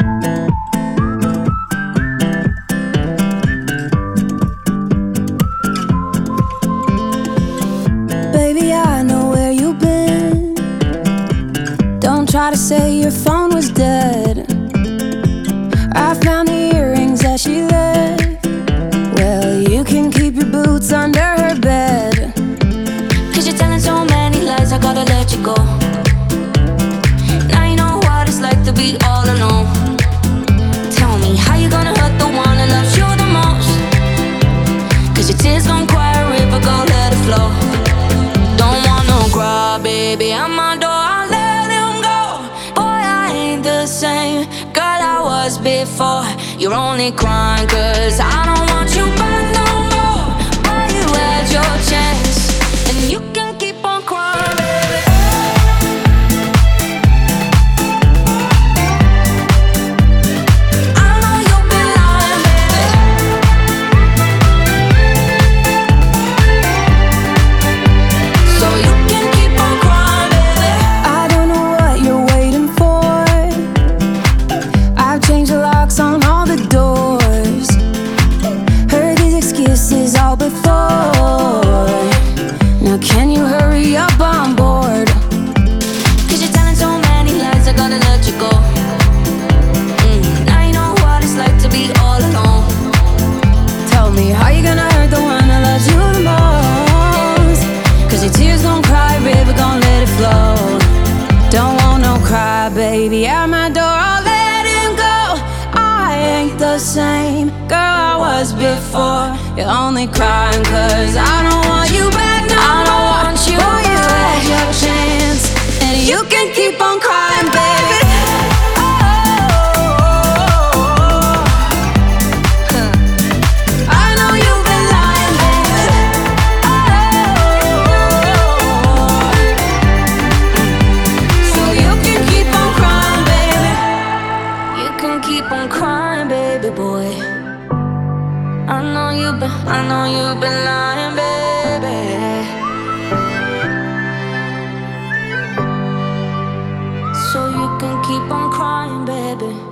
Baby, I know where you've been. Don't try to say your phone was dead. I found the earrings that she left. Well, you can keep your boots under her bed. 'Cause you're telling so many lies, I gotta let you go. Now you know what it's like to be all alone. Tell me, how you gonna hurt the one that loves you the most? 'Cause your tears gon' cry a river, go let it flow. Don't want no cry, baby, at my door, I'll let him go. Boy, I ain't the same girl I was before. You're only crying 'cause I don't want you back no more. Boy, you had your chance, and you can keep on crying, baby. I know you've been lying, baby. So you can keep on crying, baby. I don't know what you're waiting for. I've changed the locks on all the doors. Heard these excuses all before. Now can you hurry up on board? 'Cause you're telling so many lies, I gotta let you go. Now you know what it's like to be all alone. Tell me, how you gonna hurt the one that loves you the most? 'Cause your tears gon' cry, river gon' let it flow. Don't want no cry, baby, at my door, I'll let him go. I ain't the same girl I was before. You're only crying 'cause I don't want you back no more. I don't want you Boy, you back. had your chance, and you can keep on crying, baby. I know you've been lying, baby. So you can keep on crying, baby. You can keep on crying, baby boy. I know you've been lying, baby. So you can keep on crying, baby.